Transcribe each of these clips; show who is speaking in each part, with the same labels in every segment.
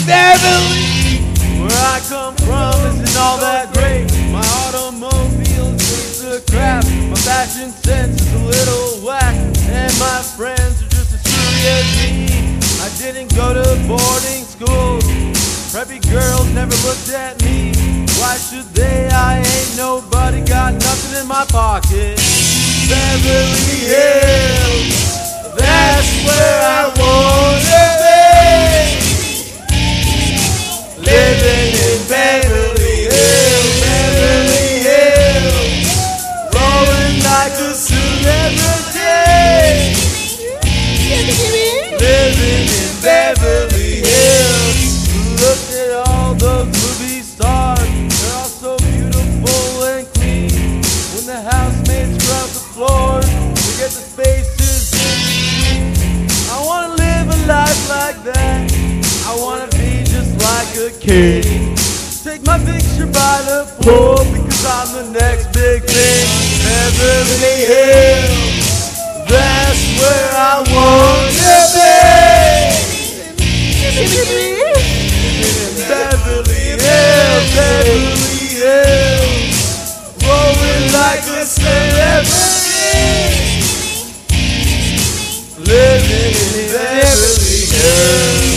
Speaker 1: Beverly.
Speaker 2: Where I come from isn't all that great. My automobile is a crap. My fashion sense is a little whack. And my friends are just as screwy as me. I didn't go to boarding school. Preppy girls never looked at me. Why should they? I ain't nobody, got nothing in my pocket. Beverly Hills, that's where I wanna be. Living in Beverly Hills, Beverly Hills, rolling like a celebrity. Living in Beverly Hills. Look at all those movie stars, they're all so beautiful and clean. When the housemates scrub the floors, we get the spaces in between. I wanna live a life like that. I wanna be just like a king. Take my picture by the pool because I'm the next big thing. Beverly Hills, that's where I wanna be. Beverly Hills, Beverly Hills, rolling like a celebrity. Living in Beverly Hills.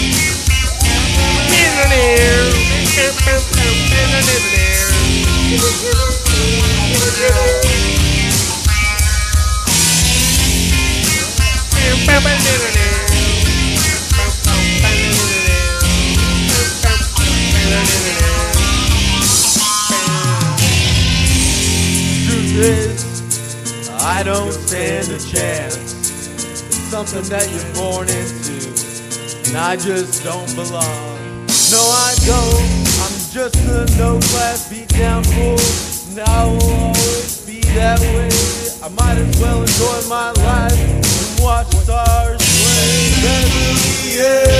Speaker 2: Truth is, I don't stand a chance. It's something that you're born into, and I just don't belong. No, I don't. I'm just a no-class beat-down fool, and I will always be that way. I might as well enjoy my life and watch stars play. Beverly Hills.